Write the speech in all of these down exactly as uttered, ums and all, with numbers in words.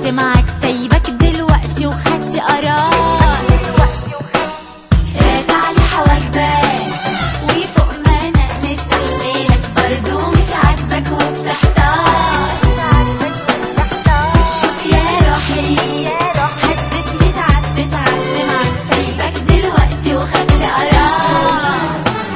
تعبت معاك سايبك دلوقتي وخدت قرار. راجع لي حواجبك وفوق ما انا مستحملك برضو مش عاجبك وبتحتار. شوف يا روحي حددني تعبت تعبت معاك سايبك دلوقتي وخدت قرار.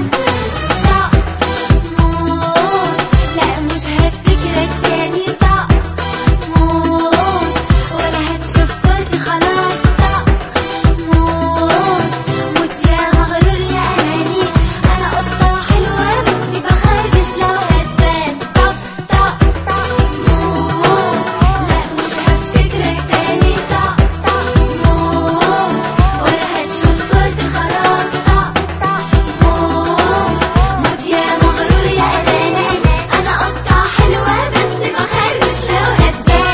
لا مش هفتكرك تاني صح موت ولا هتشوف صورتي خلاص صح موت موت يا مغرور يا اناني. انا قطة حلوة بس بخربش لو هتبان طق طق موت. لا مش هفتكرك تاني طق طق موت ولا هتشوف صورتي خلاص طق طق موت موت يا مغرور يا اناني. انا قطة حلوة بس بخربش لو هتبان.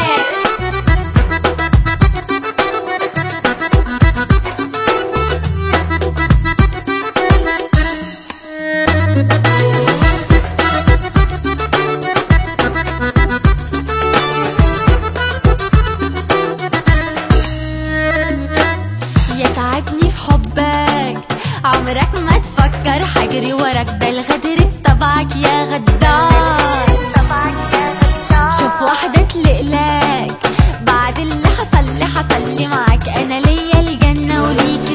يتعبني في حبك عمرك ما تفكر حجري وراك ده الغدر بطبعك يا غدار. شوف واحدة تلقلك بعد اللي حصل لي حصل لي معاك. انا ليا الجنة وليك